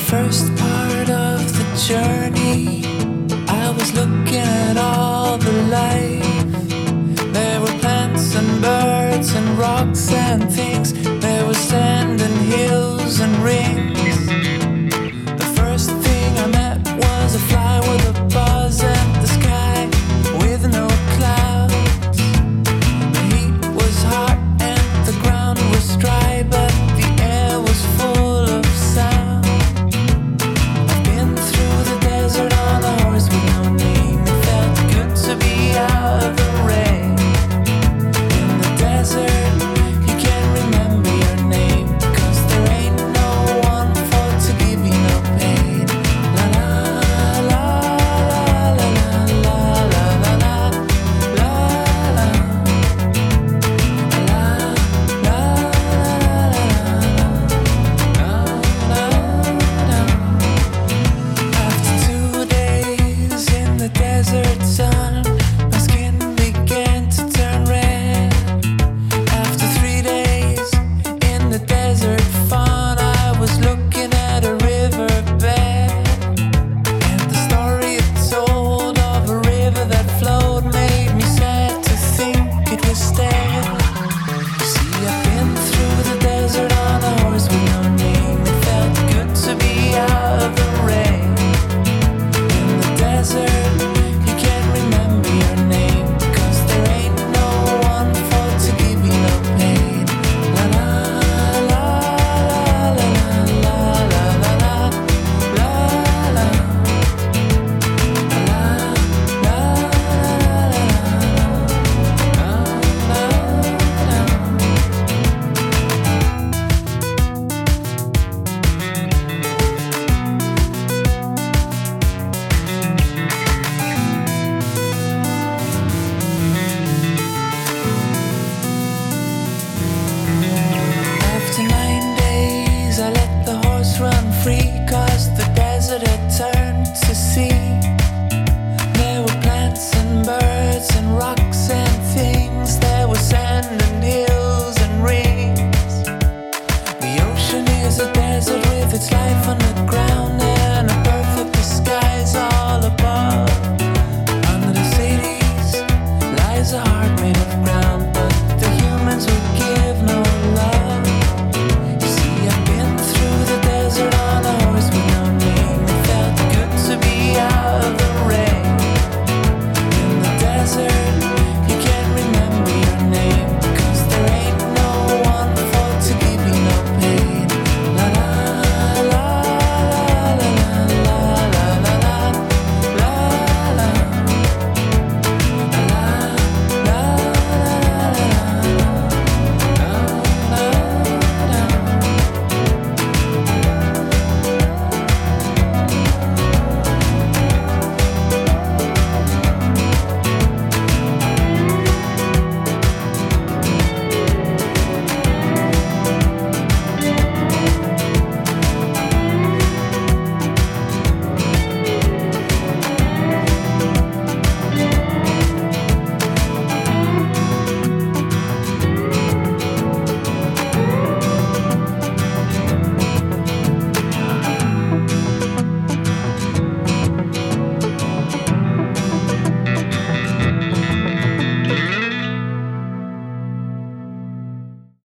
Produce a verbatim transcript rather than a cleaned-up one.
first part of the journey, I was looking at all the life. There were plants and birds and rocks and things. There was sand and hills and rings. The first thing I met was a fly with a buzz and the sky with no clouds. The heat was hot and the ground was dry, but the air was full of sound. I've been through the desert on a horse with no name. It felt good to be out of the rain. In the desert, you can't remember your name, 'cause there ain't no one for to give you no pain. La la la la la la la la la la la la After two days in the desert sun, my skin began to turn red. After three days in the desert fun, I was looking at a riverbed, and the story it told of a river that flowed made me sad to think it was dead. See, I've been through the desert on a horse with no name. It felt good to be out of the rain. In the desert, you can't remember your name, 'cause there ain't no one for to give you no pain. La la la la la la la la la la la la After nine days, I let the horse run free, 'cause the desert had turned to sea. There were plants and birds and rocks and things. There was sand and hills and rings. The ocean is a desert with its life underground and a perfect disguise all above. Under the cities lies a heart